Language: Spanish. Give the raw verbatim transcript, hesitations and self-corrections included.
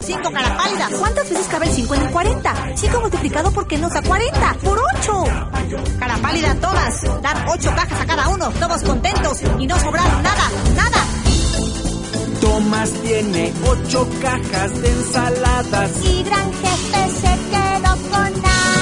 cinco, cara pálida. ¿Cuántas veces cabe el cinco en el cuarenta? cinco multiplicado por qué nos da cuarenta. ¡Por ocho! Cara pálida, todas. Dar ocho cajas a cada uno, todos contentos y no sobraron nada, nada. Tomás tiene ocho cajas de ensaladas y Gran Jefe se quedó con nada.